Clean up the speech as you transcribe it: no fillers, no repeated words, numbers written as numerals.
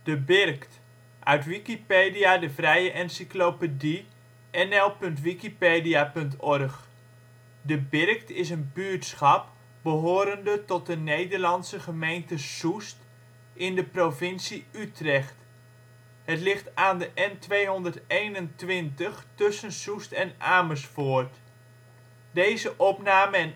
De Birkt, uit Wikipedia, de vrije encyclopedie. nl.wikipedia.org. De Birkt is een buurtschap behorende tot de Nederlandse gemeente Soest, in de provincie Utrecht. Het ligt aan de N221 tussen Soest en Amersfoort. Plaatsen in de gemeente Soest Dorpen: Bilthoven · De Birkt · Rossum · Velddrift · Well · Wellseind Buurtschappen: Bakkerom (deels) · Balktil · De Haar · Hamrik · De Jammer · Keuningswijk · De Linde ·' t Malijk · Trimunt · Willemstad · Zethuis Groningen: Steden en dorpen in Gelderland Nederland: Provincies · Gemeenten 52° 11 ' NB, 5°